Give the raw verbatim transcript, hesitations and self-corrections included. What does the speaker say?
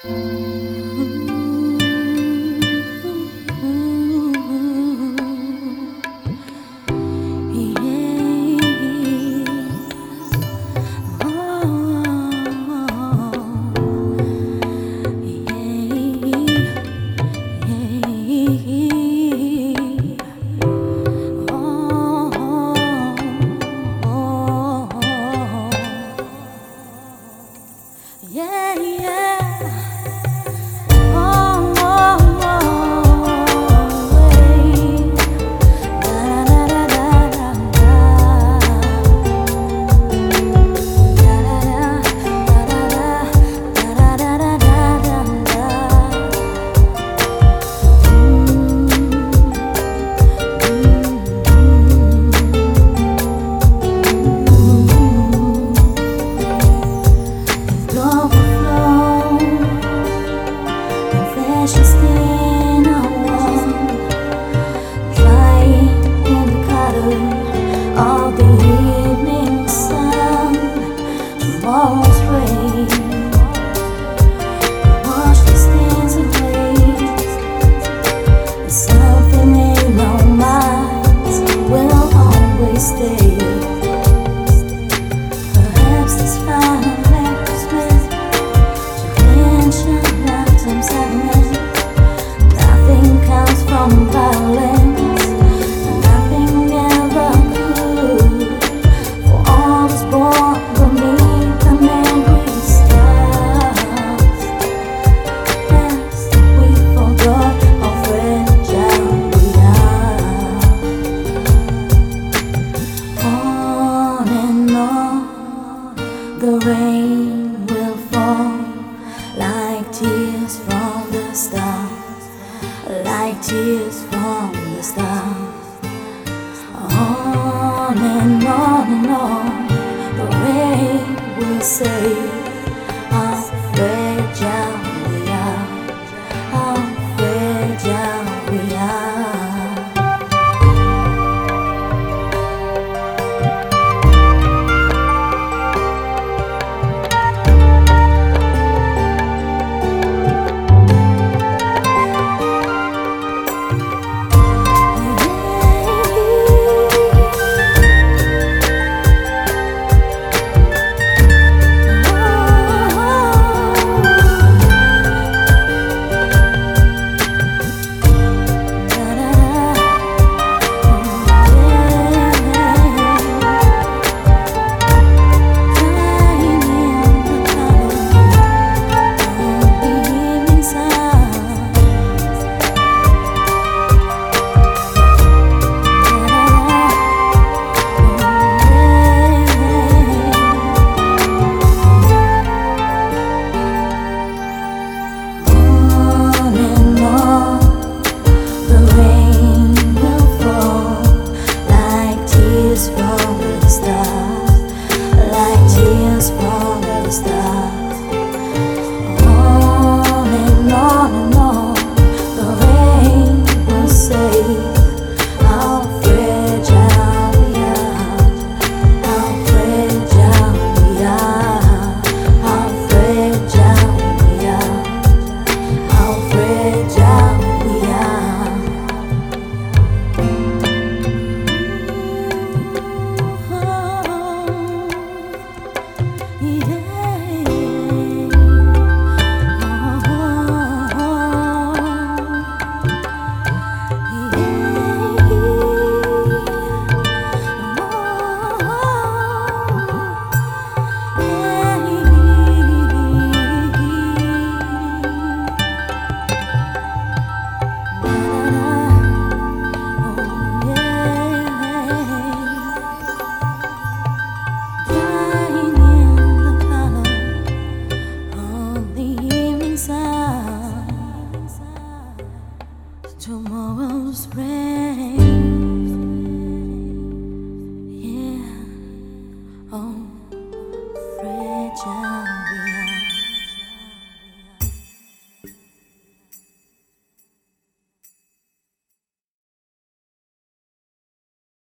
Yeah, yeah. Oh, oh, oh, hey. Da da da da da da. Da da da da da da da da da da. Just in a wall, drying in the color of the evening sun. Tomorrow's rain, wash the stains away. And something in our minds will always stay. Perhaps this final embarrassment to mention atoms and comes from violence, nothing ever could. For all is born beneath the angry stars. Yes, we forgot how fragile we are. On and on, the rain will fall like tears from the stars. Like tears from the stars. On and on and on, the rain will say,